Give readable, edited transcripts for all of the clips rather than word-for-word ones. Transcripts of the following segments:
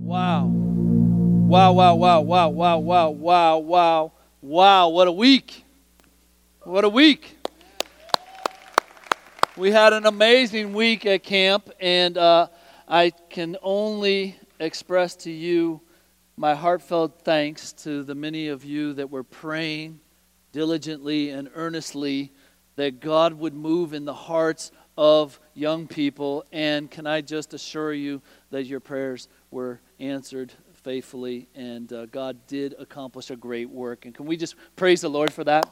Wow. Wow, wow, wow, wow, wow, wow, wow, wow, wow. What a week. What a week. We had an amazing week at camp, and I can only express to you my heartfelt thanks to the many of you that were praying diligently and earnestly that God would move in the hearts of young people. And can I just assure you that your prayers were answered faithfully, and God did accomplish a great work. And can we just praise the Lord for that?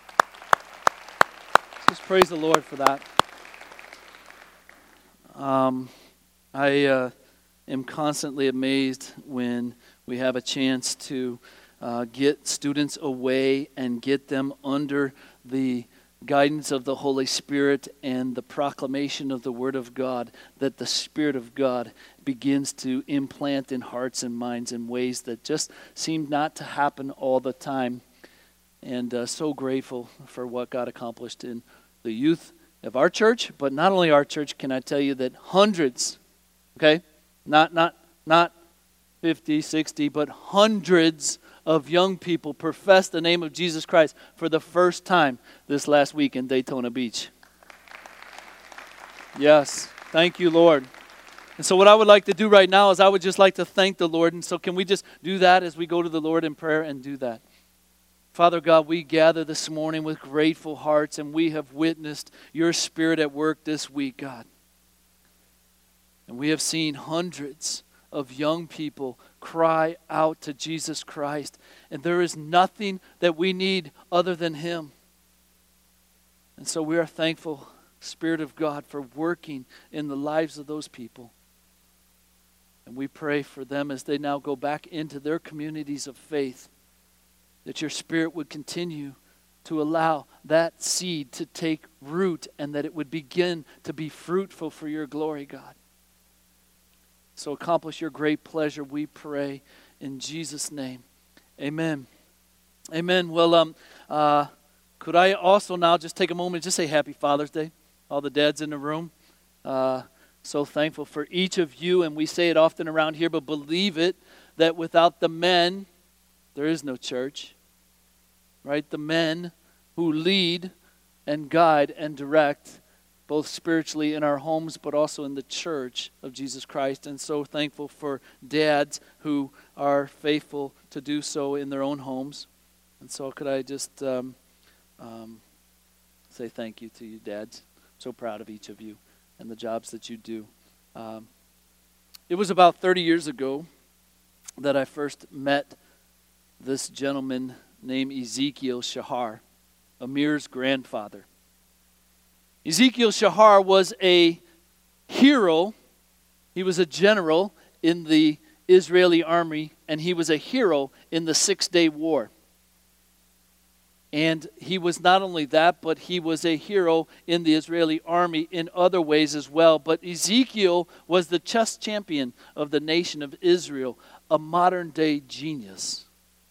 Just praise the Lord for that. I am constantly amazed when we have a chance to get students away and get them under the guidance of the Holy Spirit and the proclamation of the Word of God, that the Spirit of God begins to implant in hearts and minds in ways that just seem not to happen all the time. And so grateful for what God accomplished in the youth of our church, but not only our church. Can I tell you that hundreds, okay, not 50, 60, but hundreds of young people profess the name of Jesus Christ for the first time this last week in Daytona Beach. Yes, thank you, Lord. And so what I would like to do right now is I would just like to thank the Lord. And so can we just do that as we go to the Lord in prayer and do that? Father God, we gather this morning with grateful hearts, and we have witnessed your Spirit at work this week, God. And we have seen hundreds of young people cry out to Jesus Christ. And there is nothing that we need other than Him. And so we are thankful, Spirit of God, for working in the lives of those people. And we pray for them as they now go back into their communities of faith, that your Spirit would continue to allow that seed to take root and that it would begin to be fruitful for your glory, God. So accomplish your great pleasure, we pray, in Jesus' name. Amen. Amen. Well, could I also now just take a moment and just say Happy Father's Day? All the dads in the room. So thankful for each of you, and we say it often around here, but believe it, that without the men, there is no church. Right? The men who lead and guide and direct, both spiritually in our homes, but also in the church of Jesus Christ. And so thankful for dads who are faithful to do so in their own homes. And so could I just say thank you to you, dads. I'm so proud of each of you and the jobs that you do. It was about 30 years ago that I first met this gentleman named Ezekiel Shahar, Amir's grandfather. Ezekiel Shahar was a hero. He was a general in the Israeli army, and he was a hero in the 6-day war. And he was not only that, but he was a hero in the Israeli army in other ways as well. But Ezekiel was the chess champion of the nation of Israel, a modern-day genius.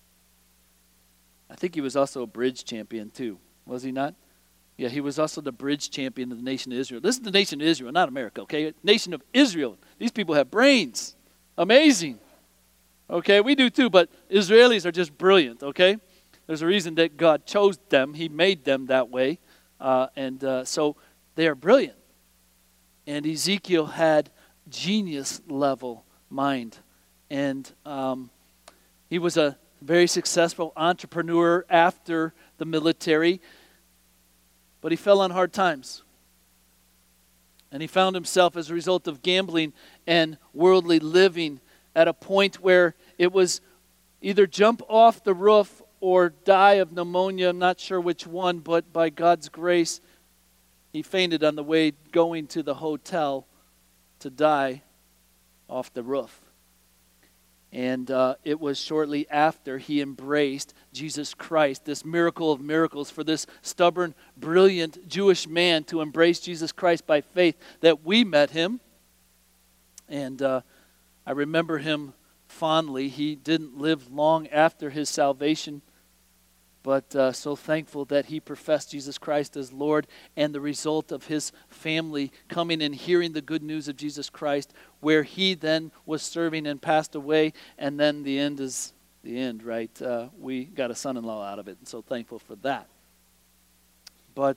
I think he was also a bridge champion too, was he not? Yeah, he was also the bridge champion of the nation of Israel. This is the nation of Israel, not America, okay? Nation of Israel. These people have brains. Amazing. Okay, we do too, but Israelis are just brilliant, okay? There's a reason that God chose them. He made them that way. So they are brilliant. And Ezekiel had genius-level mind. And he was a very successful entrepreneur after the military. But he fell on hard times. And he found himself, as a result of gambling and worldly living, at a point where it was either jump off the roof or die of pneumonia. I'm not sure which one, but by God's grace, he fainted on the way going to the hotel to die off the roof. And it was shortly after he embraced Jesus Christ, this miracle of miracles, for this stubborn, brilliant Jewish man to embrace Jesus Christ by faith, that we met him. And I remember him fondly. He didn't live long after his salvation. But so thankful that he professed Jesus Christ as Lord, and the result of his family coming and hearing the good news of Jesus Christ, where he then was serving and passed away, and then the end is the end, right? We got a son-in-law out of it, and so thankful for that. But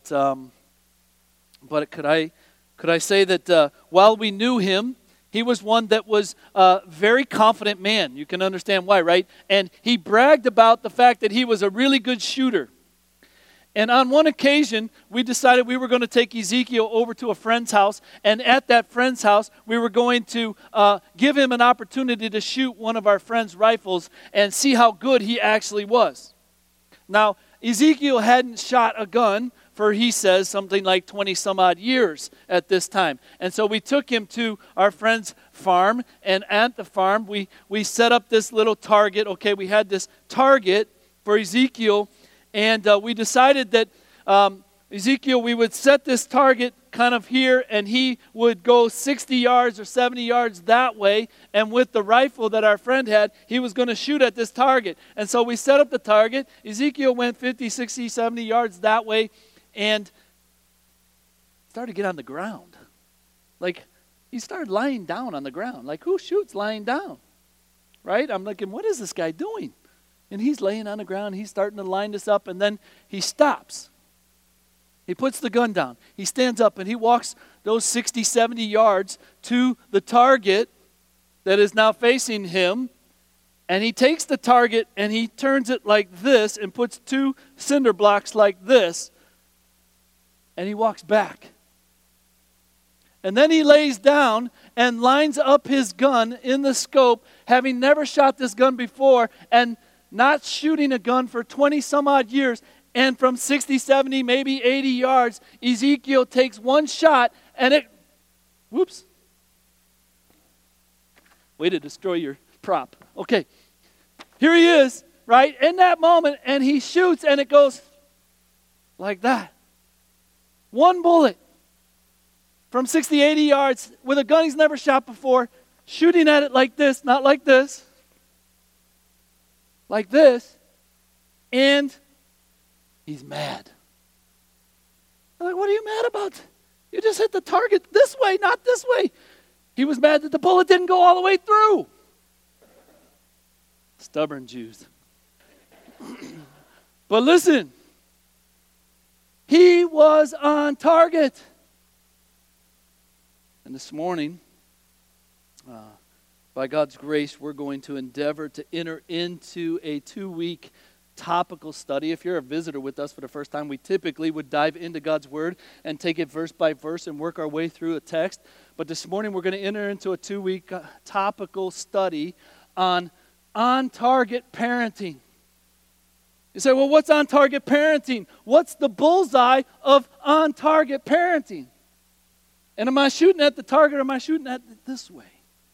could I say that while we knew him, he was one that was a very confident man. You can understand why, right? And he bragged about the fact that he was a really good shooter. And on one occasion, we decided we were going to take Ezekiel over to a friend's house. And at that friend's house, we were going to give him an opportunity to shoot one of our friend's rifles and see how good he actually was. Now, Ezekiel hadn't shot a gun for, he says, something like 20 some odd years at this time. And so we took him to our friend's farm, and at the farm we set up this little target. Okay, we had this target for Ezekiel, and we decided that Ezekiel, we would set this target kind of here, and he would go 60 yards or 70 yards that way, and with the rifle that our friend had, he was going to shoot at this target. And so we set up the target. Ezekiel went 50, 60, 70 yards that way, and started to get on the ground. Like, he started lying down on the ground. Like, who shoots lying down? Right? I'm thinking, what is this guy doing? And he's laying on the ground. He's starting to line this up, and then he stops. He puts the gun down. He stands up, and he walks those 60, 70 yards to the target that is now facing him, and he takes the target, and he turns it like this and puts two cinder blocks like this, and he walks back. And then he lays down and lines up his gun in the scope, having never shot this gun before and not shooting a gun for 20 some odd years. And from 60, 70, maybe 80 yards, Ezekiel takes one shot and it, whoops. Way to destroy your prop. Okay, here he is, right, in that moment, and he shoots and it goes like that. One bullet from 60, 80 yards with a gun he's never shot before, shooting at it like this, not like this, like this, and he's mad. I'm like, what are you mad about? You just hit the target this way, not this way. He was mad that the bullet didn't go all the way through. Stubborn Jews. But listen, he was on target. And this morning, by God's grace, we're going to endeavor to enter into a 2-week topical study. If you're a visitor with us for the first time, we typically would dive into God's Word and take it verse by verse and work our way through a text. But this morning, we're going to enter into a 2-week topical study on on-target parenting. You say, well, what's on-target parenting? What's the bullseye of on-target parenting? And am I shooting at the target or am I shooting at it this way?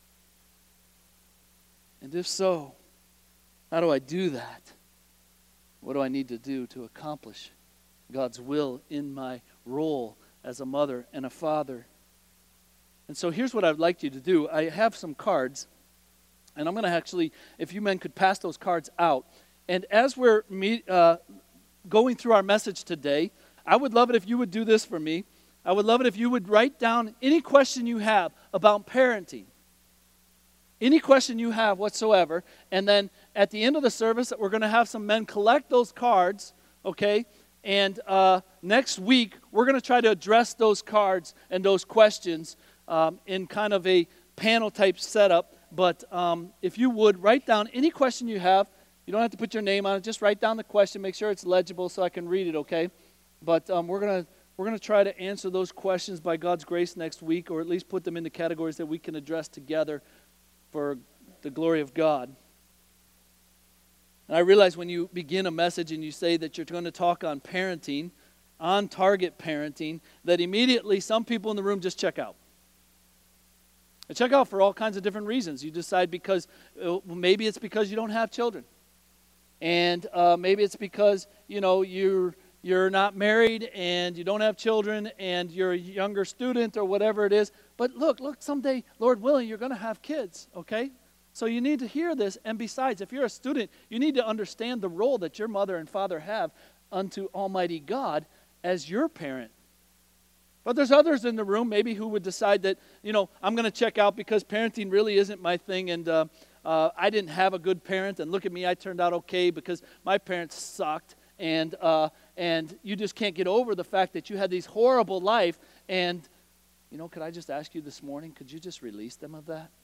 And if so, how do I do that? What do I need to do to accomplish God's will in my role as a mother and a father? And so here's what I'd like you to do. I have some cards, and I'm going to actually, if you men could pass those cards out. And as we're going through our message today, I would love it if you would do this for me. I would love it if you would write down any question you have about parenting. Any question you have whatsoever. And then at the end of the service, we're going to have some men collect those cards, okay? And next week, we're going to try to address those cards and those questions in kind of a panel-type setup. But if you would, write down any question you have. You don't have to put your name on it. Just write down the question. Make sure it's legible so I can read it, okay? But we're going to try to answer those questions by God's grace next week, or at least put them into categories that we can address together for the glory of God. And I realize when you begin a message and you say that you're going to talk on parenting, on target parenting, that immediately some people in the room just check out. They check out for all kinds of different reasons. You decide because, maybe it's because you don't have children. And maybe it's because, you're not married and you don't have children and you're a younger student or whatever it is. But look, someday, Lord willing, you're going to have kids, okay? So you need to hear this. And besides, if you're a student, you need to understand the role that your mother and father have unto Almighty God as your parent. But there's others in the room maybe who would decide that, I'm going to check out because parenting really isn't my thing, and I didn't have a good parent, and look at me, I turned out okay because my parents sucked, and you just can't get over the fact that you had these horrible life. And could I just ask you this morning, could you just release them of that?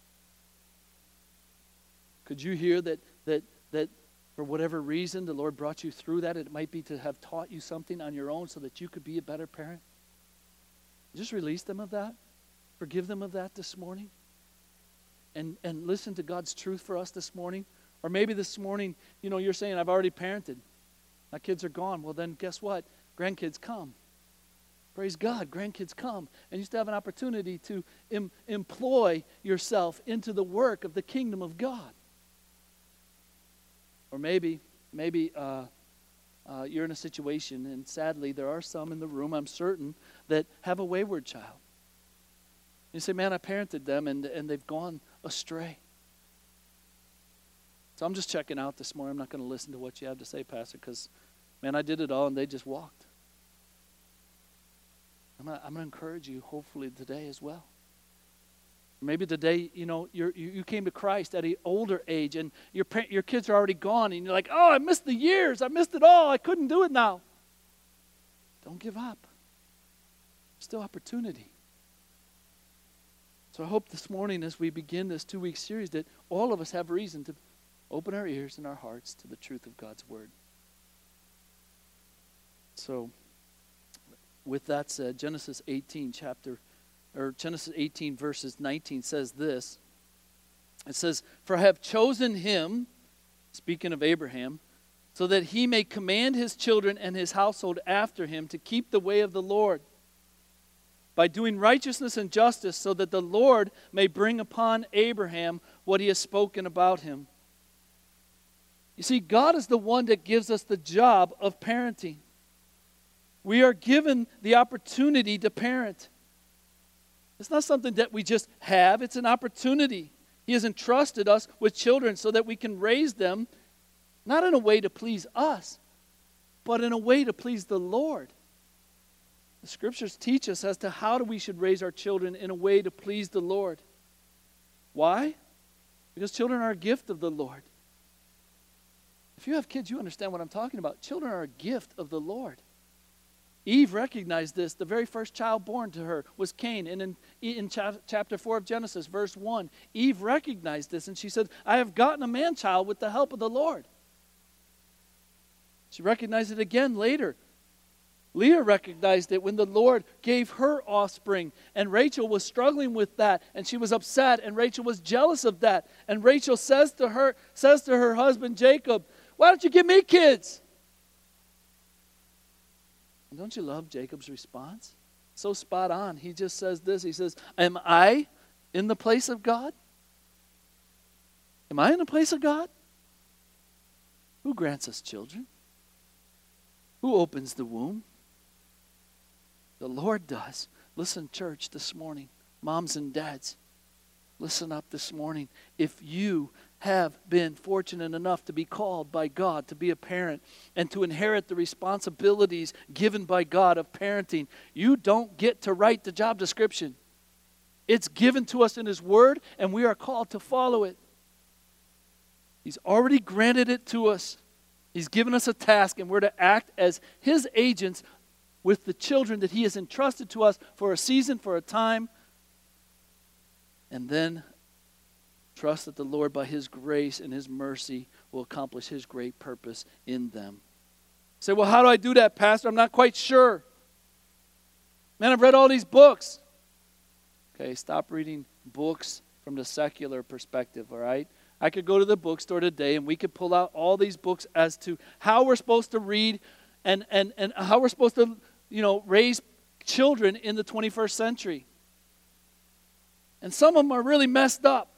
Could you hear that for whatever reason the Lord brought you through that? It might be to have taught you something on your own so that you could be a better parent. Just release them of that. Forgive them of that this morning. And listen to God's truth for us this morning. Or maybe this morning, you're saying, I've already parented. My kids are gone. Well, then guess what? Grandkids come. Praise God, grandkids come. And you still have an opportunity to employ yourself into the work of the kingdom of God. Or maybe you're in a situation, and sadly there are some in the room, I'm certain, that have a wayward child. You say, man, I parented them and they've gone astray. So I'm just checking out this morning. I'm not going to listen to what you have to say, Pastor, because, man, I did it all and they just walked. I'm going to encourage you, hopefully, today as well. Maybe today, you came to Christ at an older age and your kids are already gone and you're like, oh, I missed the years. I missed it all. I couldn't do it now. Don't give up. There's still opportunity. So I hope this morning as we begin this 2-week series that all of us have reason to open our ears and our hearts to the truth of God's word. So with that said, Genesis 18 verses 19 says this. It says, for I have chosen him, speaking of Abraham, so that he may command his children and his household after him to keep the way of the Lord, by doing righteousness and justice, so that the Lord may bring upon Abraham what he has spoken about him. You see, God is the one that gives us the job of parenting. We are given the opportunity to parent. It's not something that we just have, it's an opportunity. He has entrusted us with children so that we can raise them, not in a way to please us, but in a way to please the Lord. The scriptures teach us as to how we should raise our children in a way to please the Lord. Why? Because children are a gift of the Lord. If you have kids, you understand what I'm talking about. Children are a gift of the Lord. Eve recognized this. The very first child born to her was Cain. And in chapter 4 of Genesis, verse 1, Eve recognized this and she said, I have gotten a man-child with the help of the Lord. She recognized it again later. Leah recognized it when the Lord gave her offspring, and Rachel was struggling with that, and she was upset, and Rachel was jealous of that. And Rachel says to her husband Jacob, why don't you give me kids? And don't you love Jacob's response? So spot on. He just says this. He says, am I in the place of God? Am I in the place of God? Who grants us children? Who opens the womb? The Lord does. Listen, church, this morning, moms and dads, listen up this morning. If you have been fortunate enough to be called by God to be a parent and to inherit the responsibilities given by God of parenting, you don't get to write the job description. It's given to us in His Word, and we are called to follow it. He's already granted it to us. He's given us a task, and we're to act as His agents with the children that He has entrusted to us for a season, for a time, and then trust that the Lord, by His grace and His mercy, will accomplish His great purpose in them. You say, well, how do I do that, Pastor? I'm not quite sure. Man, I've read all these books. Okay, stop reading books from the secular perspective, all right? I could go to the bookstore today and we could pull out all these books as to how we're supposed to read and how we're supposed to, raise children in the 21st century. And some of them are really messed up.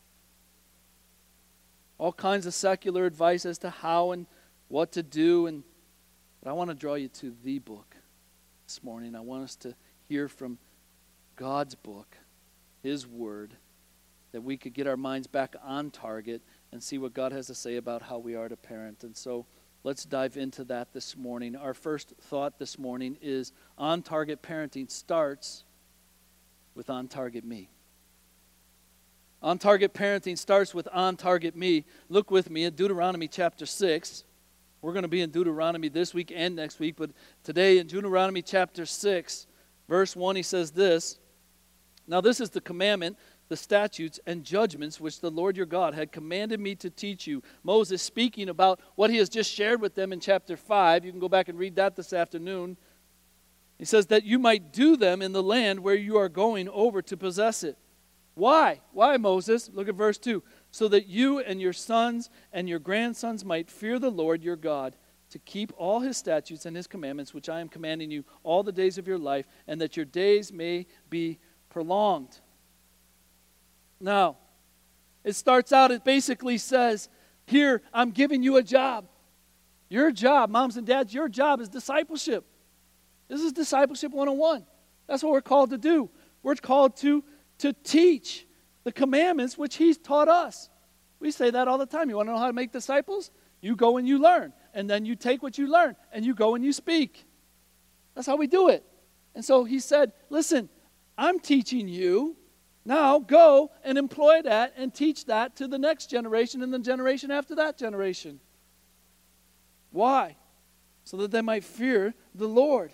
All kinds of secular advice as to how and what to do. But I want to draw you to the book this morning. I want us to hear from God's book, His Word, that we could get our minds back on target and see what God has to say about how we are to parent. And so let's dive into that this morning. Our first thought this morning is on-target parenting starts with on-target me. On-target parenting starts with on-target me. Look with me at Deuteronomy chapter 6. We're going to be in Deuteronomy this week and next week, but today in Deuteronomy chapter 6, verse 1, he says this, "Now this is the commandment, the statutes and judgments which the Lord your God had commanded me to teach you." Moses speaking about what he has just shared with them in chapter 5. You can go back and read that this afternoon. He says that you might do them in the land where you are going over to possess it. Why? Why, Moses? Look at verse 2. "So that you and your sons and your grandsons might fear the Lord your God, to keep all his statutes and his commandments, which I am commanding you all the days of your life, and that your days may be prolonged." Now, it starts out, it basically says, here, I'm giving you a job. Your job, moms and dads, your job is discipleship. This is discipleship 101. That's what we're called to do. We're called to teach the commandments which he's taught us. We say that all the time. You want to know how to make disciples? You go and you learn. And then you take what you learn and you go and you speak. That's how we do it. And so he said, listen, I'm teaching you. Now go and employ that and teach that to the next generation and the generation after that generation. Why? So that they might fear the Lord.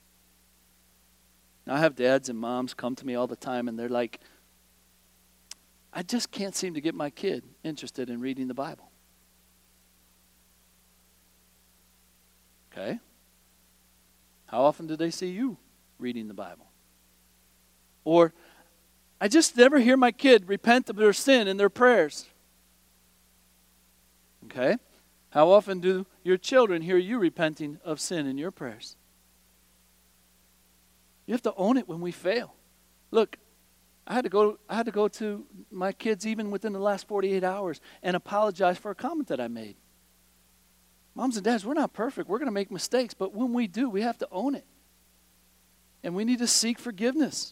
Now, I have dads and moms come to me all the time and they're like, I just can't seem to get my kid interested in reading the Bible. Okay. How often do they see you reading the Bible? Or, I just never hear my kid repent of their sin in their prayers. Okay? How often do your children hear you repenting of sin in your prayers? You have to own it when we fail. Look, I had to go to my kids even within the last 48 hours and apologize for a comment that I made. Moms and dads, we're not perfect. We're going to make mistakes, but when we do, we have to own it. And we need to seek forgiveness.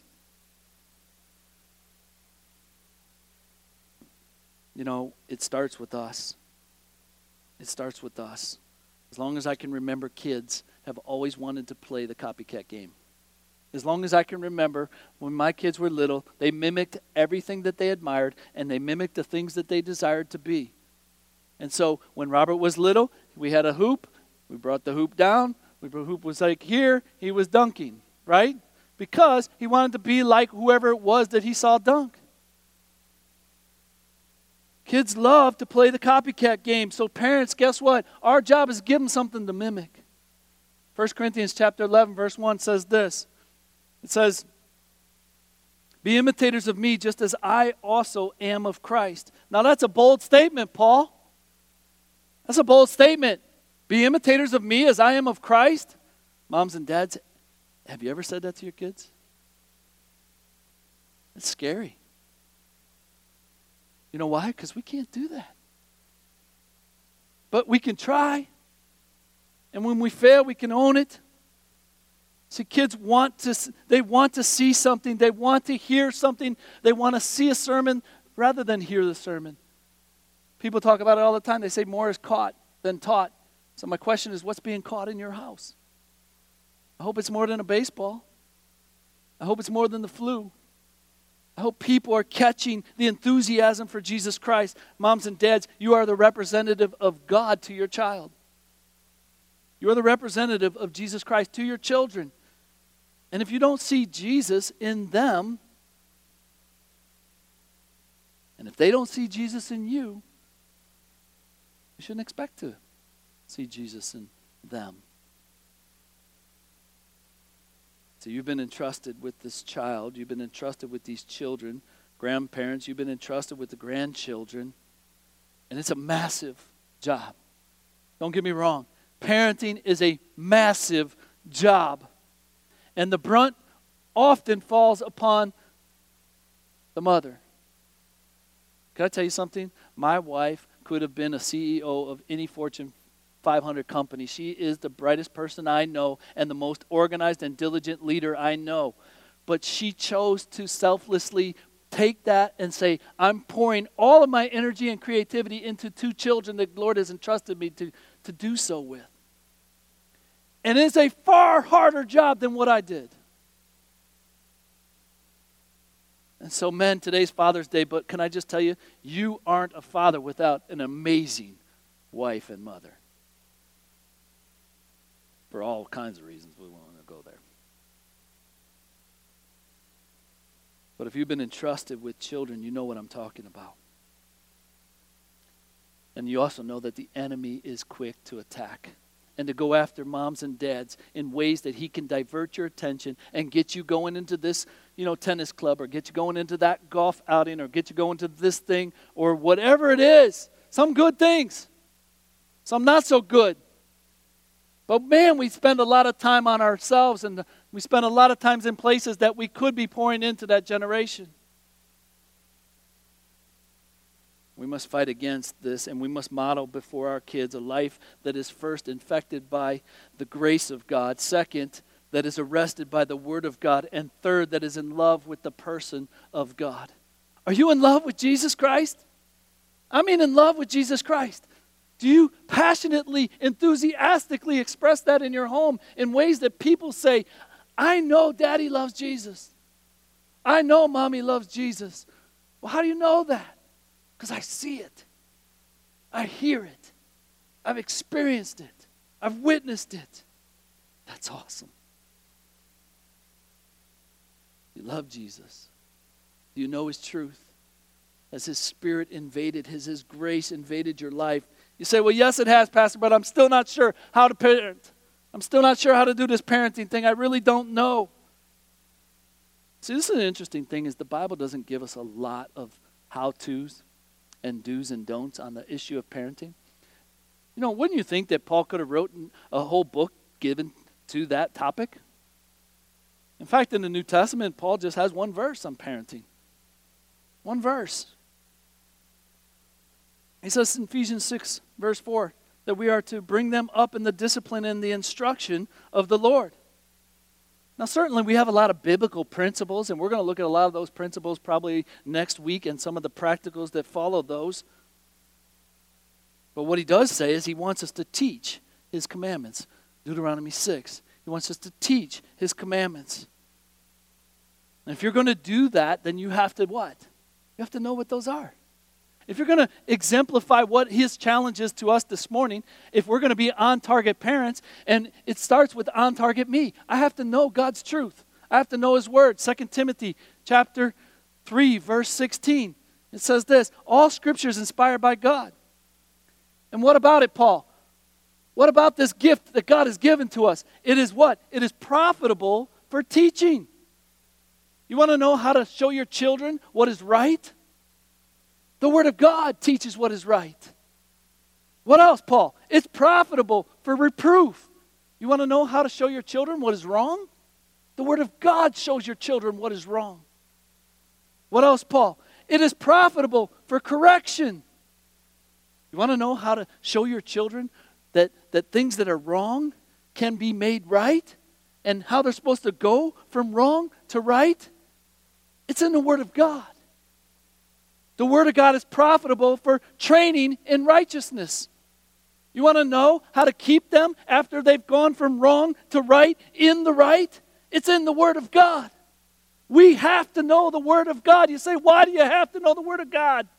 You know, it starts with us. It starts with us. As long as I can remember, kids have always wanted to play the copycat game. As long as I can remember, when my kids were little, they mimicked everything that they admired, and they mimicked the things that they desired to be. And so when Robert was little, we had a hoop. We brought the hoop down. The hoop was like here. He was dunking, right? Because he wanted to be like whoever it was that he saw dunk. Kids love to play the copycat game. So parents, guess what? Our job is to give them something to mimic. 1 Corinthians chapter 11, verse 1 says this. It says, "Be imitators of me just as I also am of Christ." Now that's a bold statement, Paul. That's a bold statement. Be imitators of me as I am of Christ. Moms and dads, have you ever said that to your kids? It's scary. You know why? Because we can't do that. But we can try. And when we fail, we can own it. See, kids want to see something. They want to hear something. They want to see a sermon rather than hear the sermon. People talk about it all the time. They say more is caught than taught. So my question is, what's being caught in your house? I hope it's more than a baseball. I hope it's more than the flu. I hope people are catching the enthusiasm for Jesus Christ. Moms and dads, you are the representative of God to your child. You are the representative of Jesus Christ to your children. And if you don't see Jesus in them, and if they don't see Jesus in you, you shouldn't expect to see Jesus in them. So you've been entrusted with this child. You've been entrusted with these children. Grandparents, you've been entrusted with the grandchildren. And it's a massive job. Don't get me wrong. Parenting is a massive job. And the brunt often falls upon the mother. Can I tell you something? My wife could have been a CEO of any Fortune 500 company. She is the brightest person I know and the most organized and diligent leader I know. But she chose to selflessly take that and say, I'm pouring all of my energy and creativity into 2 children that the Lord has entrusted me to do so with. And it's a far harder job than what I did. And so, men, today's Father's Day, but can I just tell you, you aren't a father without an amazing wife and mother. For all kinds of reasons, we won't go there. But if you've been entrusted with children, you know what I'm talking about. And you also know that the enemy is quick to attack and to go after moms and dads in ways that he can divert your attention and get you going into this, tennis club, or get you going into that golf outing, or get you going to this thing, or whatever it is. Some good things, some not so good. But man, we spend a lot of time on ourselves, and we spend a lot of times in places that we could be pouring into that generation. We must fight against this, and we must model before our kids a life that is first infected by the grace of God, second, that is arrested by the Word of God, and third, that is in love with the person of God. Are you in love with Jesus Christ? I mean in love with Jesus Christ. Do you passionately, enthusiastically express that in your home in ways that people say, I know Daddy loves Jesus. I know Mommy loves Jesus. Well, how do you know that? Because I see it. I hear it. I've experienced it. I've witnessed it. That's awesome. You love Jesus. Do you know His truth? Has His Spirit invaded, has His grace invaded your life? You say, well, yes, it has, Pastor, but I'm still not sure how to parent. I'm still not sure how to do this parenting thing. I really don't know. See, this is an interesting thing, is the Bible doesn't give us a lot of how-tos and do's and don'ts on the issue of parenting. Wouldn't you think that Paul could have written a whole book given to that topic? In fact, in the New Testament, Paul just has one verse on parenting. One verse. He says in Ephesians 6, verse 4, that we are to bring them up in the discipline and the instruction of the Lord. Now, certainly we have a lot of biblical principles, and we're going to look at a lot of those principles probably next week and some of the practicals that follow those. But what he does say is he wants us to teach His commandments. Deuteronomy 6. He wants us to teach His commandments. And if you're going to do that, then you have to what? You have to know what those are. If you're going to exemplify what His challenge is to us this morning, if we're going to be on-target parents, and it starts with on-target me, I have to know God's truth. I have to know His Word. 2 Timothy chapter 3, verse 16. It says this, all Scripture is inspired by God. And what about it, Paul? What about this gift that God has given to us? It is what? It is profitable for teaching. You want to know how to show your children what is right? The Word of God teaches what is right. What else, Paul? It's profitable for reproof. You want to know how to show your children what is wrong? The Word of God shows your children what is wrong. What else, Paul? It is profitable for correction. You want to know how to show your children that things that are wrong can be made right? And how they're supposed to go from wrong to right? It's in the Word of God. The Word of God is profitable for training in righteousness. You want to know how to keep them after they've gone from wrong to right in the right? It's in the Word of God. We have to know the Word of God. You say, why do you have to know the Word of God?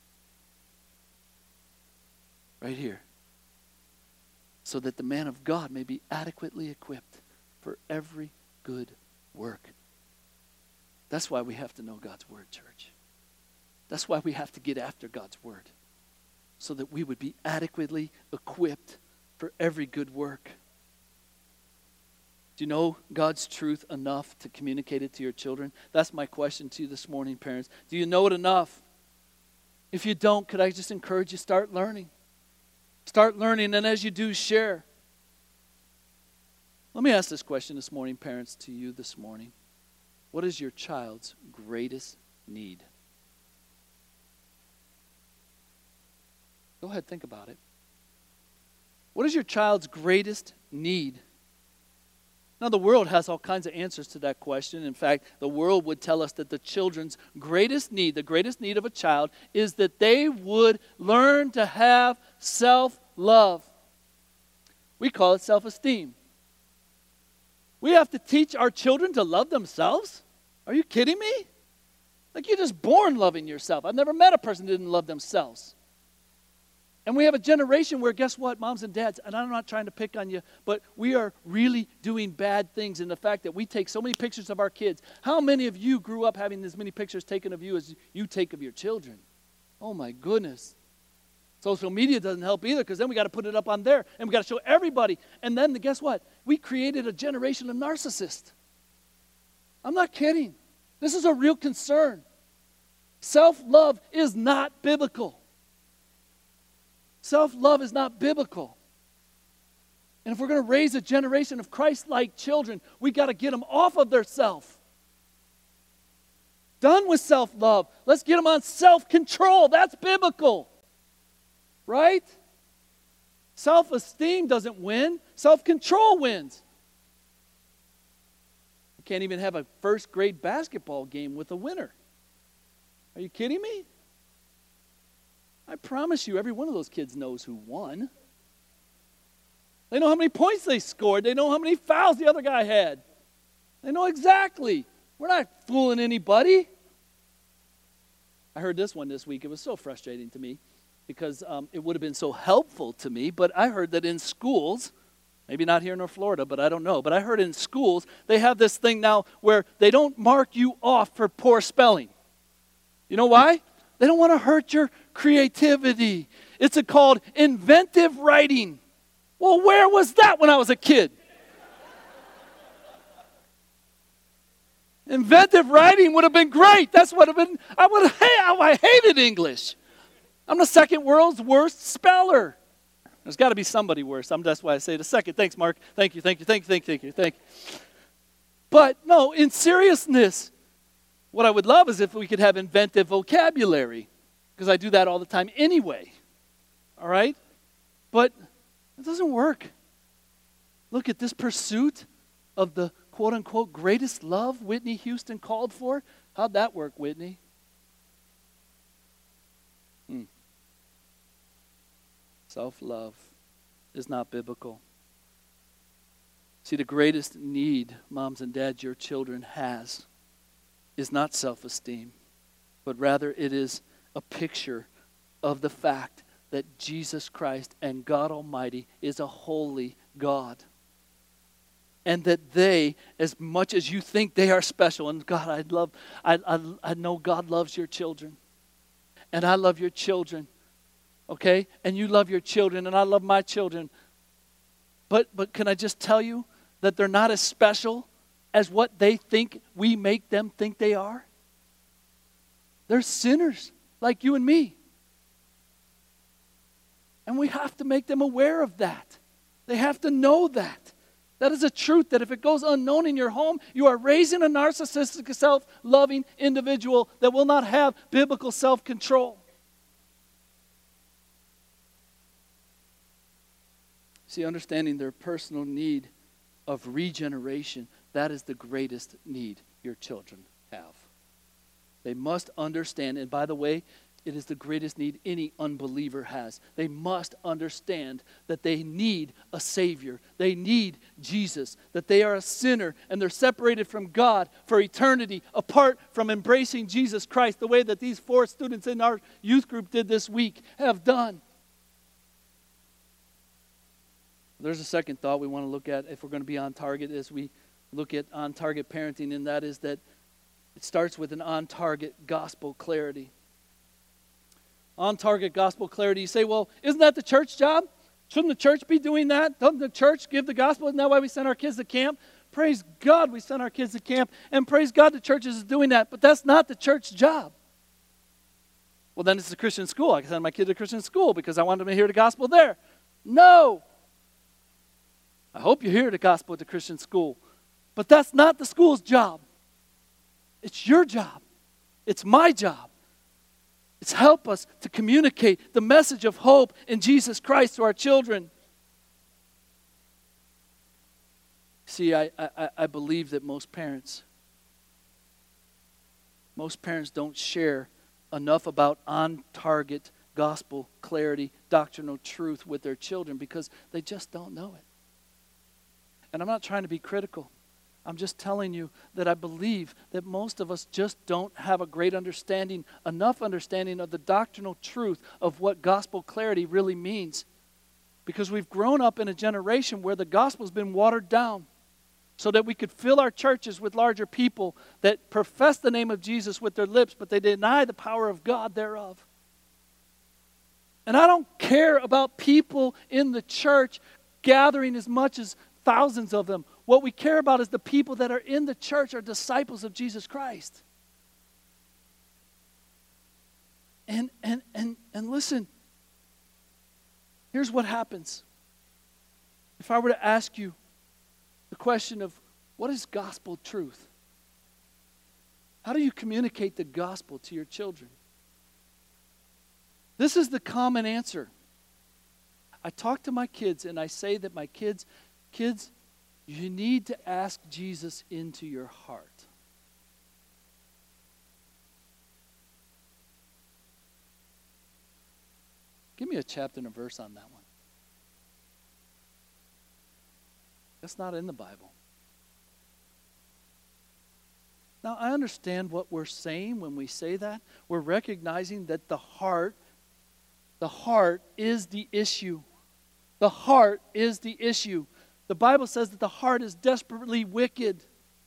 Right here. So that the man of God may be adequately equipped for every good work. That's why we have to know God's Word, church. That's why we have to get after God's Word, so that we would be adequately equipped for every good work. Do you know God's truth enough to communicate it to your children? That's my question to you this morning, parents. Do you know it enough? If you don't, could I just encourage you, start learning. Start learning, and as you do, share. Let me ask this question this morning, parents, to you this morning. What is your child's greatest need? Go ahead, think about it. What is your child's greatest need? Now, the world has all kinds of answers to that question. In fact, the world would tell us that the children's greatest need, the greatest need of a child, is that they would learn to have self-love. We call it self-esteem. We have to teach our children to love themselves? Are you kidding me? Like, you're just born loving yourself. I've never met a person who didn't love themselves. And we have a generation where, guess what, moms and dads, and I'm not trying to pick on you, but we are really doing bad things in the fact that we take so many pictures of our kids. How many of you grew up having as many pictures taken of you as you take of your children? Oh, my goodness. Social media doesn't help either, because then we got to put it up on there, and we got to show everybody. And then, guess what? We created a generation of narcissists. I'm not kidding. This is a real concern. Self-love is not biblical. Self-love is not biblical. And if we're going to raise a generation of Christ-like children, we got to get them off of their self. Done with self-love. Let's get them on self-control. That's biblical. Right? Self-esteem doesn't win. Self-control wins. You can't even have a first-grade basketball game with a winner. Are you kidding me? I promise you, every one of those kids knows who won. They know how many points they scored. They know how many fouls the other guy had. They know exactly. We're not fooling anybody. I heard this one this week. It was so frustrating to me because it would have been so helpful to me. But I heard that in schools, maybe not here in Florida, but I don't know. But I heard in schools, they have this thing now where they don't mark you off for poor spelling. You know why? They don't want to hurt your creativity. It's called inventive writing. Well, where was that when I was a kid? Inventive writing would have been great. That's what I hated English. I'm the second world's worst speller. There's got to be somebody worse. That's why I say the second. Thanks, Mark. Thank you. But no, in seriousness, what I would love is if we could have inventive vocabulary, because I do that all the time anyway. All right? But it doesn't work. Look at this pursuit of the quote-unquote greatest love Whitney Houston called for. How'd that work, Whitney? Self-love is not biblical. See, the greatest need, moms and dads, your children has is not self-esteem, but rather it is a picture of the fact that Jesus Christ and God Almighty is a holy God. And that they, as much as you think they are special, and God, I know God loves your children. And I love your children. Okay? And you love your children, and I love my children. But can I just tell you that they're not as special as what they think we make them think they are? They're sinners like you and me. And we have to make them aware of that. They have to know that. That is a truth that if it goes unknown in your home, you are raising a narcissistic, self-loving individual that will not have biblical self-control. See, understanding their personal need of regeneration, that is the greatest need your children have. They must understand, and by the way, it is the greatest need any unbeliever has. They must understand that they need a Savior. They need Jesus, that they are a sinner and they're separated from God for eternity apart from embracing Jesus Christ the way that these 4 students in our youth group did this week have done. There's a second thought we want to look at if we're going to be on target as we look at on-target parenting, and that is that it starts with an on-target gospel clarity. On-target gospel clarity. You say, well, isn't that the church job? Shouldn't the church be doing that? Doesn't the church give the gospel? Isn't that why we send our kids to camp? Praise God we send our kids to camp, and praise God the church is doing that, but that's not the church job. Well, then it's a Christian school. I can send my kid to a Christian school because I want them to hear the gospel there. No. I hope you hear the gospel at the Christian school. But that's not the school's job. It's your job. It's my job. It's help us to communicate the message of hope in Jesus Christ to our children. See, I believe that most parents don't share enough about on-target gospel clarity, doctrinal truth with their children because they just don't know it. And I'm not trying to be critical. I'm just telling you that I believe that most of us just don't have a great understanding, enough understanding of the doctrinal truth of what gospel clarity really means. Because we've grown up in a generation where the gospel's been watered down so that we could fill our churches with larger people that profess the name of Jesus with their lips, but they deny the power of God thereof. And I don't care about people in the church gathering as much as thousands of them. What we care about is the people that are in the church are disciples of Jesus Christ. And listen, here's what happens. If I were to ask you the question of what is gospel truth? How do you communicate the gospel to your children? This is the common answer. I talk to my kids and I say that my kids, you need to ask Jesus into your heart. Give me a chapter and a verse on that one. That's not in the Bible. Now, I understand what we're saying when we say that. We're recognizing that the heart is the issue. The heart is the issue. The Bible says that the heart is desperately wicked.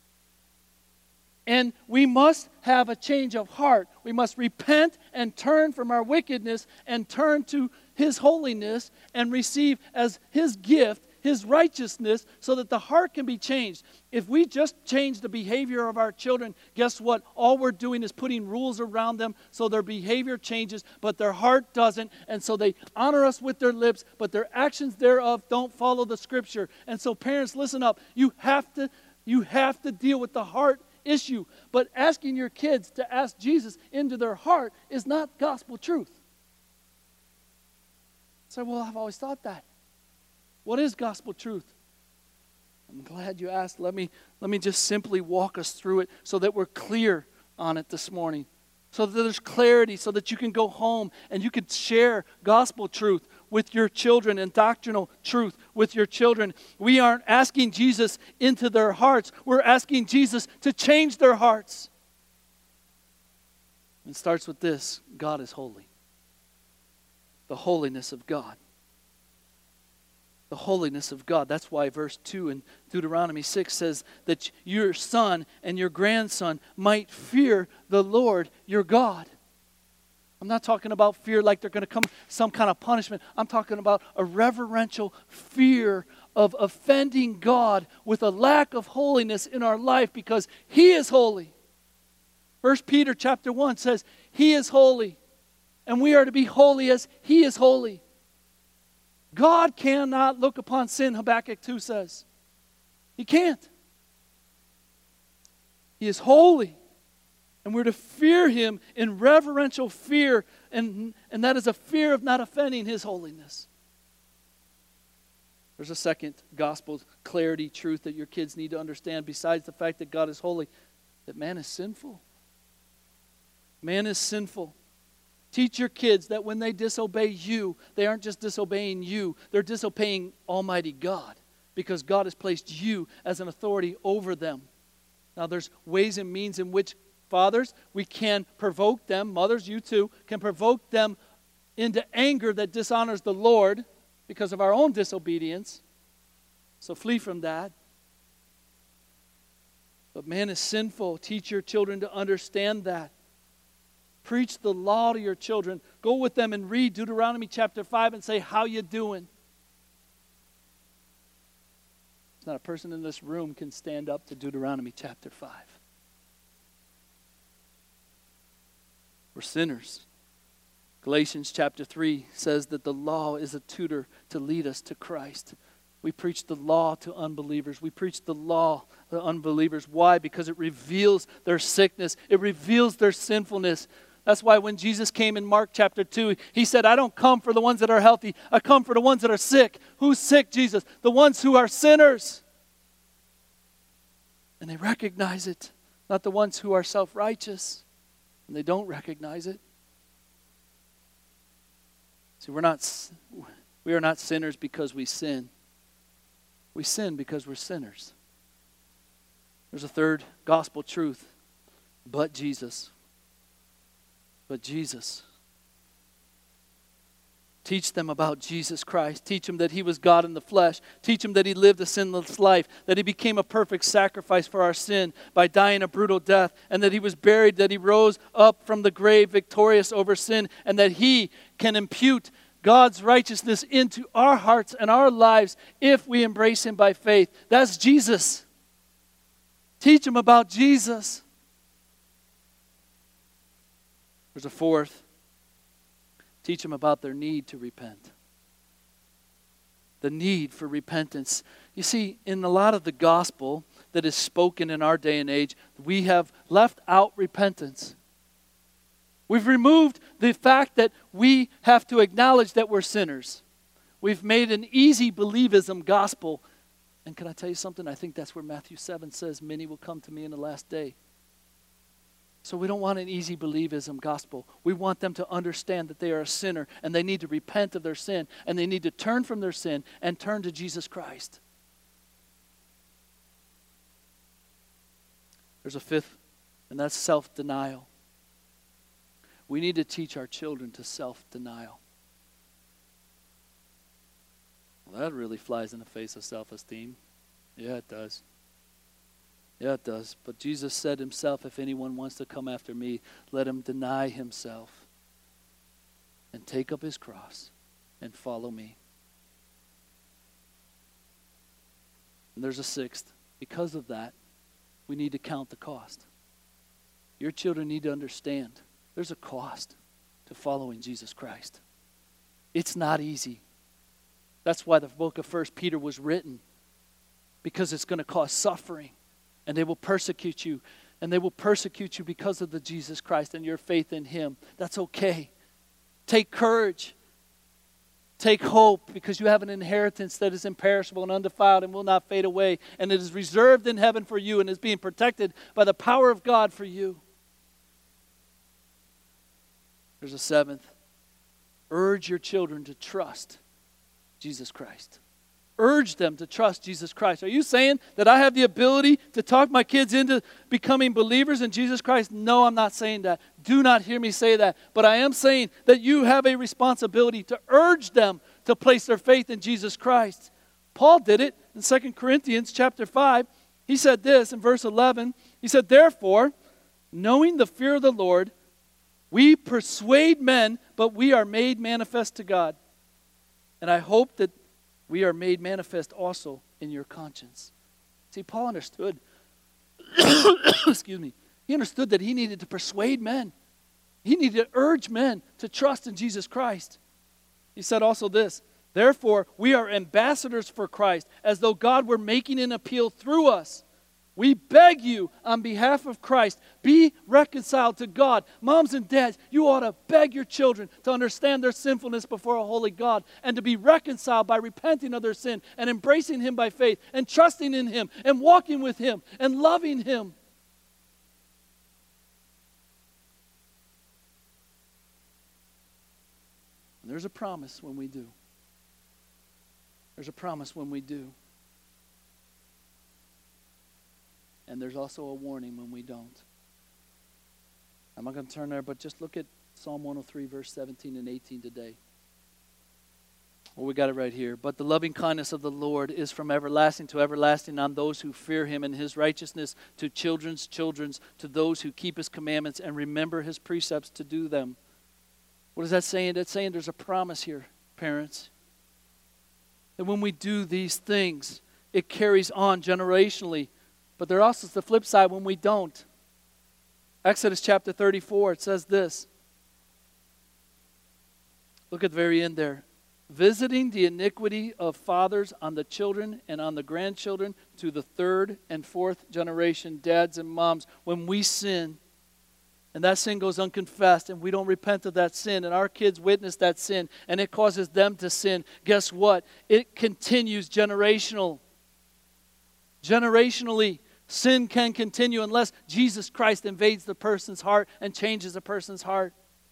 And we must have a change of heart. We must repent and turn from our wickedness and turn to His holiness and receive as His gift His righteousness so that the heart can be changed. If we just change the behavior of our children, guess what? All we're doing is putting rules around them so their behavior changes, but their heart doesn't. And so they honor us with their lips, but their actions thereof don't follow the Scripture. And so parents, listen up. You have to deal with the heart issue. But asking your kids to ask Jesus into their heart is not gospel truth. Say, well, I've always thought that. What is gospel truth? I'm glad you asked. Let me just simply walk us through it so that we're clear on it this morning. So that there's clarity, so that you can go home and you can share gospel truth with your children and doctrinal truth with your children. We aren't asking Jesus into their hearts. We're asking Jesus to change their hearts. It starts with this: God is holy. The holiness of God. The holiness of God. That's why verse 2 in Deuteronomy 6 says that your son and your grandson might fear the Lord your God. I'm not talking about fear like they're going to come some kind of punishment. I'm talking about a reverential fear of offending God with a lack of holiness in our life because He is holy. 1 Peter chapter 1 says He is holy and we are to be holy as He is holy. God cannot look upon sin, Habakkuk 2 says. He can't. He is holy. And we're to fear Him in reverential fear. And that is a fear of not offending His holiness. There's a second gospel clarity truth that your kids need to understand besides the fact that God is holy. That man is sinful. Man is sinful. Teach your kids that when they disobey you, they aren't just disobeying you, they're disobeying Almighty God because God has placed you as an authority over them. Now there's ways and means in which, fathers, we can provoke them, mothers, you too, can provoke them into anger that dishonors the Lord because of our own disobedience. So flee from that. But man is sinful. Teach your children to understand that. Preach the law to your children. Go with them and read Deuteronomy chapter 5 and say, how you doing? There's not a person in this room can stand up to Deuteronomy chapter 5. We're sinners. Galatians chapter 3 says that the law is a tutor to lead us to Christ. We preach the law to unbelievers. We preach the law to unbelievers. Why? Because it reveals their sickness. It reveals their sinfulness. That's why when Jesus came in Mark chapter 2, He said, I don't come for the ones that are healthy. I come for the ones that are sick. Who's sick, Jesus? The ones who are sinners. and they recognize it. Not the ones who are self-righteous and they don't recognize it. See, we are not sinners because we sin. We sin because we're sinners. There's a third gospel truth. But Jesus. But Jesus. Teach them about Jesus Christ. Teach them that He was God in the flesh. Teach them that He lived a sinless life, that He became a perfect sacrifice for our sin by dying a brutal death, and that He was buried, that He rose up from the grave victorious over sin, and that He can impute God's righteousness into our hearts and our lives if we embrace Him by faith. That's Jesus. Teach them about Jesus. There's a fourth. Teach them about their need to repent. The need for repentance. You see, in a lot of the gospel that is spoken in our day and age, we have left out repentance. We've removed the fact that we have to acknowledge that we're sinners. We've made an easy believism gospel. And can I tell you something? I think that's where Matthew 7 says, many will come to me in the last day. So we don't want an easy believism gospel. We want them to understand that they are a sinner and they need to repent of their sin and they need to turn from their sin and turn to Jesus Christ. There's a fifth, and that's self-denial. We need to teach our children to self-denial. Well, that really flies in the face of self-esteem. Yeah, it does. Yeah, it does. But Jesus said Himself, if anyone wants to come after me, let him deny himself and take up his cross and follow me. And there's a sixth. Because of that, we need to count the cost. Your children need to understand there's a cost to following Jesus Christ. It's not easy. That's why the book of 1 Peter was written, because it's going to cause suffering. And they will persecute you. And they will persecute you because of the Jesus Christ and your faith in Him. That's okay. Take courage. Take hope, because you have an inheritance that is imperishable and undefiled and will not fade away. And it is reserved in heaven for you and is being protected by the power of God for you. There's a seventh. Urge your children to trust Jesus Christ. Urge them to trust Jesus Christ. Are you saying that I have the ability to talk my kids into becoming believers in Jesus Christ? No, I'm not saying that. Do not hear me say that. But I am saying that you have a responsibility to urge them to place their faith in Jesus Christ. Paul did it in 2 Corinthians chapter 5. He said this in verse 11. He said, therefore, knowing the fear of the Lord, we persuade men, but we are made manifest to God. And I hope that we are made manifest also in your conscience. See, Paul understood, excuse me, he understood that he needed to persuade men. He needed to urge men to trust in Jesus Christ. He said also this, therefore, we are ambassadors for Christ, as though God were making an appeal through us. We beg you on behalf of Christ, be reconciled to God. Moms and dads, you ought to beg your children to understand their sinfulness before a holy God and to be reconciled by repenting of their sin and embracing Him by faith and trusting in Him and walking with Him and loving Him. And there's a promise when we do. There's a promise when we do. And there's also a warning when we don't. I'm not going to turn there, but just look at Psalm 103, verse 17 and 18 today. Well, we got it right here. But the loving kindness of the Lord is from everlasting to everlasting on those who fear Him, and His righteousness to children's children's, to those who keep His commandments and remember His precepts to do them. What is that saying? That's saying there's a promise here, parents. That when we do these things, it carries on generationally. But there also is the flip side when we don't. Exodus chapter 34, it says this. Look at the very end there. Visiting the iniquity of fathers on the children and on the grandchildren to the third and fourth generation, dads and moms. When we sin, and that sin goes unconfessed, and we don't repent of that sin, and our kids witness that sin, and it causes them to sin, guess what? It continues generationally. Sin can continue unless Jesus Christ invades the person's heart and changes a person's heart.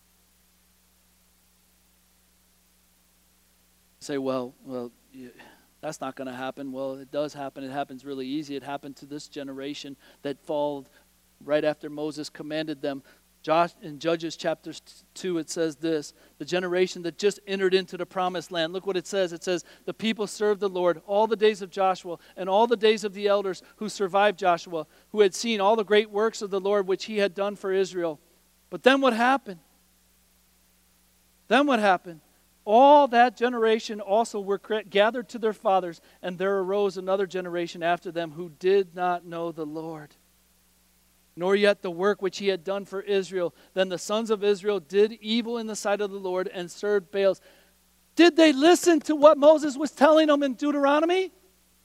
Say, well, that's not going to happen. Well, it does happen. It happens really easy. It happened to this generation that followed right after Moses commanded them. In Judges chapter 2, it says this, the generation that just entered into the promised land. Look what it says. It says, the people served the Lord all the days of Joshua and all the days of the elders who survived Joshua, who had seen all the great works of the Lord which he had done for Israel. But then what happened? All that generation also were gathered to their fathers, and there arose another generation after them who did not know the Lord, nor yet the work which he had done for Israel. Then the sons of Israel did evil in the sight of the Lord and served Baals. Did they listen to what Moses was telling them in Deuteronomy?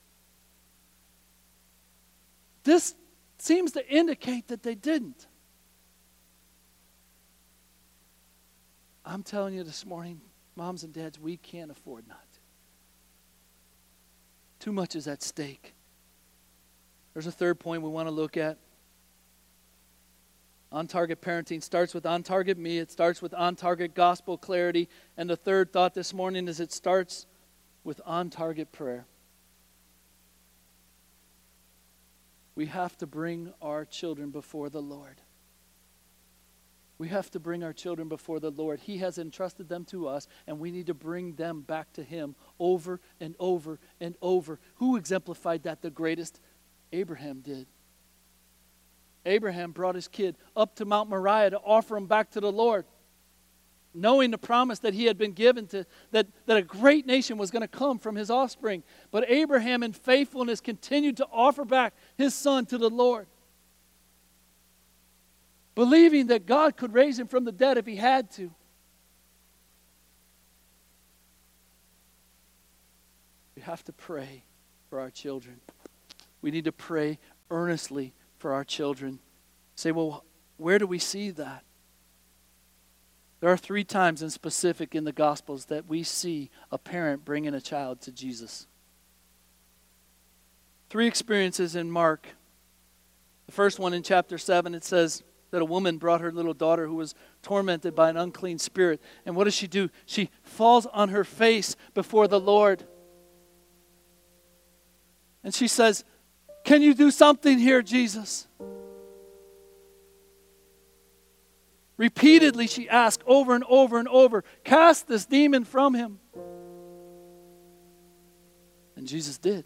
This seems to indicate that they didn't. I'm telling you this morning, moms and dads, we can't afford not to. Too much is at stake. There's a third point we want to look at. On-target parenting starts with on-target me. It starts with on-target gospel clarity. And the third thought this morning is it starts with on-target prayer. We have to bring our children before the Lord. We have to bring our children before the Lord. He has entrusted them to us, and we need to bring them back to Him over and over and over. Who exemplified that the greatest? Abraham did. Abraham brought his kid up to Mount Moriah to offer him back to the Lord, knowing the promise that he had been given to that a great nation was going to come from his offspring. But Abraham in faithfulness continued to offer back his son to the Lord, believing that God could raise him from the dead if he had to. We have to pray for our children. We need to pray earnestly for our children. Say, well, where do we see that? There are 3 times in specific in the Gospels that we see a parent bringing a child to Jesus. 3 experiences in Mark. The first one in chapter 7, it says that a woman brought her little daughter who was tormented by an unclean spirit. And what does she do? She falls on her face before the Lord. And she says, "Can you do something here, Jesus?" Repeatedly she asked over and over and over, "Cast this demon from him." And Jesus did.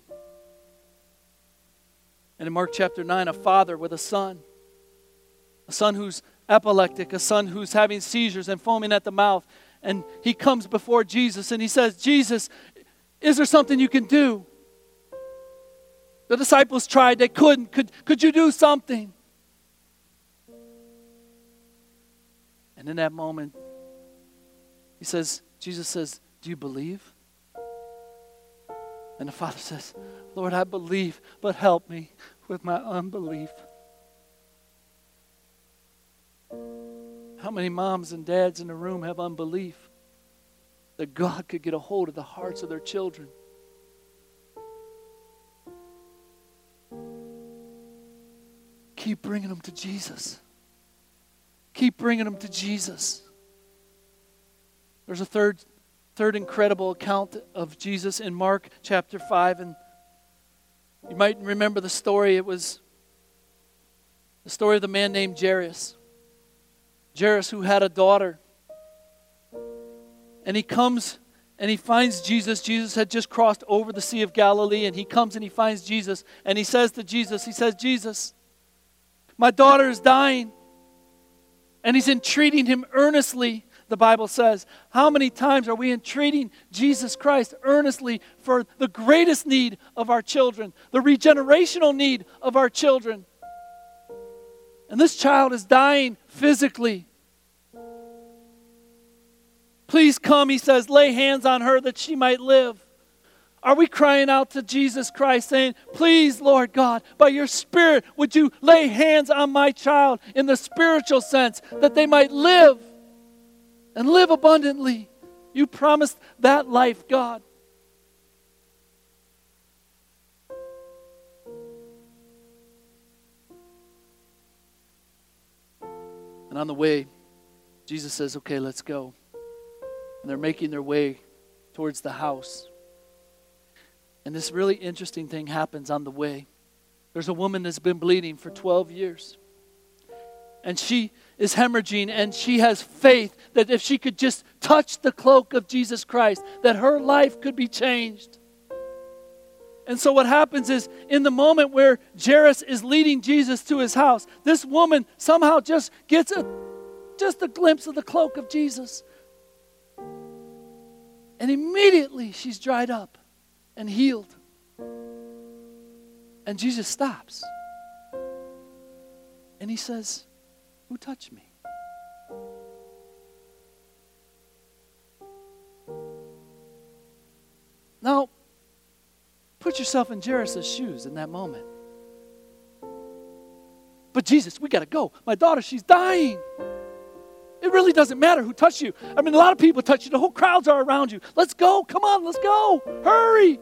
And in Mark chapter 9, a father with a son who's epileptic, a son who's having seizures and foaming at the mouth. And he comes before Jesus and he says, "Jesus, is there something you can do?" The disciples tried, they couldn't. Could you do something? And in that moment, Jesus says, "Do you believe?" And the father says, "Lord, I believe, but help me with my unbelief." How many moms and dads in the room have unbelief that God could get a hold of the hearts of their children? Keep bringing them to Jesus. Keep bringing them to Jesus. There's a third incredible account of Jesus in Mark chapter 5. And you might remember the story. It was the story of the man named Jairus. Jairus, who had a daughter. And he comes and he finds Jesus. Jesus had just crossed over the Sea of Galilee. And he comes and he finds Jesus. And he says to Jesus, "Jesus, my daughter is dying." And he's entreating him earnestly, the Bible says. How many times are we entreating Jesus Christ earnestly for the greatest need of our children, the regenerational need of our children? And this child is dying physically. "Please come," he says, "lay hands on her that she might live." Are we crying out to Jesus Christ saying, "Please, Lord God, by your Spirit, would you lay hands on my child in the spiritual sense that they might live and live abundantly"? You promised that life, God. And on the way, Jesus says, okay, let's go. And they're making their way towards the house. And this really interesting thing happens on the way. There's a woman that's been bleeding for 12 years. And she is hemorrhaging, and she has faith that if she could just touch the cloak of Jesus Christ, that her life could be changed. And so what happens is, in the moment where Jairus is leading Jesus to his house, this woman somehow just gets a glimpse of the cloak of Jesus. And immediately she's dried up and healed. And Jesus stops. And he says, who touched me? Now, put yourself in Jairus' shoes in that moment. But Jesus, we got to go. My daughter, she's dying. It really doesn't matter who touched you. I mean, a lot of people touch you. The whole crowds are around you. Let's go. Come on, let's go. Hurry.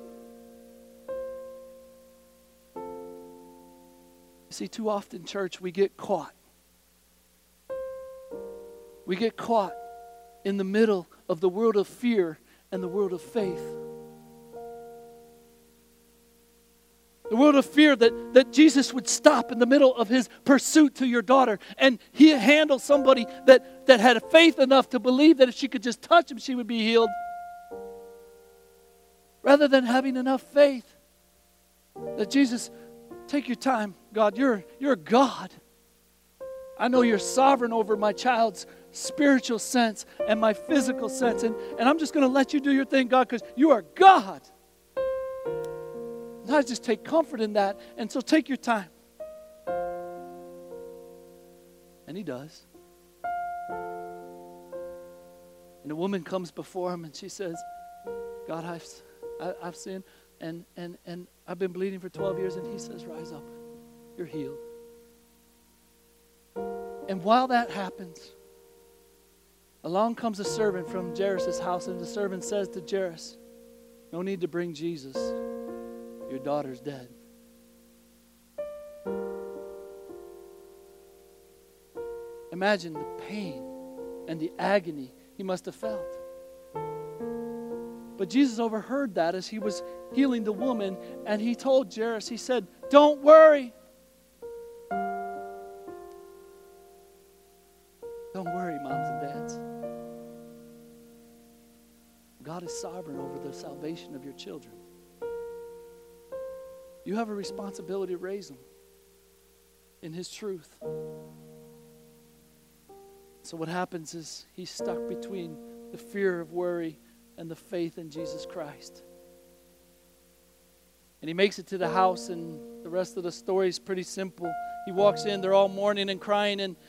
You see, too often, church, we get caught. We get caught in the middle of the world of fear and the world of faith. The world of fear that Jesus would stop in the middle of his pursuit to your daughter, and he handled somebody that had faith enough to believe that if she could just touch him, she would be healed. Rather than having enough faith that Jesus, take your time. God, you're a God. I know you're sovereign over my child's spiritual sense and my physical sense, and I'm just going to let you do your thing, God, because you are God. And I just take comfort in that, and so take your time. And he does. And the woman comes before him, and she says, God, I've sinned, and I've been bleeding for 12 years, and he says, rise up, you're healed. And while that happens, along comes a servant from Jairus' house, and the servant says to Jairus, no need to bring Jesus. Your daughter's dead. Imagine the pain and the agony he must have felt. But Jesus overheard that as he was healing the woman, and he told Jairus, he said, don't worry. Don't worry, moms and dads. God is sovereign over the salvation of your children. You have a responsibility to raise them in his truth. So what happens is he's stuck between the fear of worry and the faith in Jesus Christ. And he makes it to the house, and the rest of the story is pretty simple. He walks in, they're all mourning and crying, and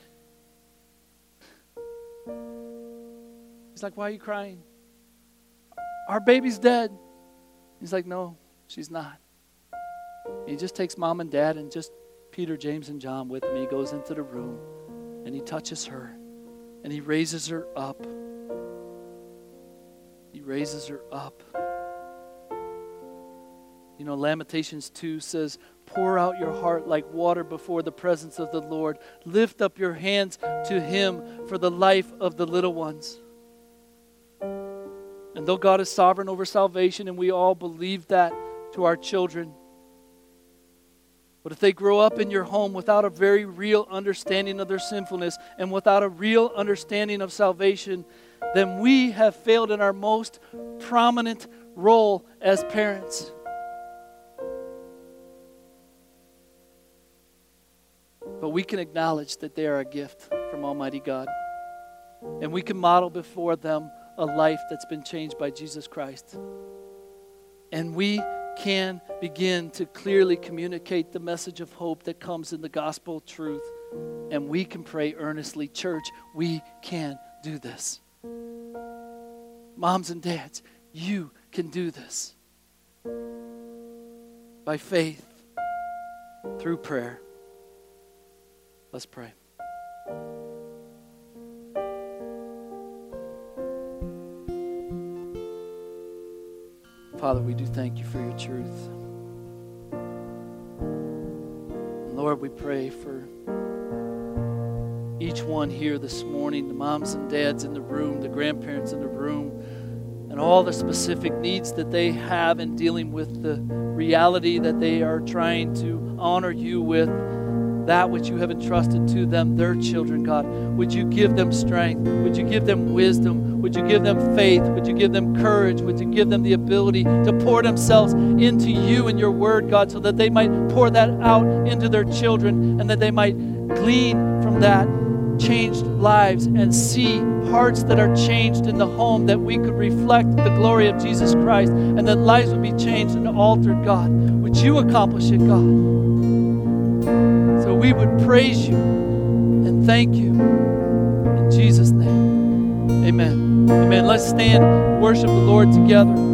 he's like, why are you crying? Our baby's dead. He's like, no, she's not. He just takes mom and dad and just Peter, James, and John with him. He goes into the room and he touches her and he raises her up. He raises her up. You know, Lamentations 2 says, pour out your heart like water before the presence of the Lord. Lift up your hands to him for the life of the little ones. And though God is sovereign over salvation, and we all believe that to our children, but if they grow up in your home without a very real understanding of their sinfulness and without a real understanding of salvation, then we have failed in our most prominent role as parents. But we can acknowledge that they are a gift from Almighty God. And we can model before them a life that's been changed by Jesus Christ. And we can begin to clearly communicate the message of hope that comes in the gospel truth. And we can pray earnestly, church, we can do this. Moms and dads, you can do this. By faith, through prayer. Let's pray. Father, we do thank you for your truth. And Lord, we pray for each one here this morning, the moms and dads in the room, the grandparents in the room, and all the specific needs that they have in dealing with the reality that they are trying to honor you with, that which you have entrusted to them, their children, God. Would you give them strength? Would you give them wisdom? Would you give them faith? Would you give them courage? Would you give them the ability to pour themselves into you and your word, God, so that they might pour that out into their children and that they might glean from that changed lives and see hearts that are changed in the home, that we could reflect the glory of Jesus Christ and that lives would be changed and altered, God. Would you accomplish it, God? So we would praise you and thank you in Jesus' name. Amen. Amen. Let's stand and worship the Lord together.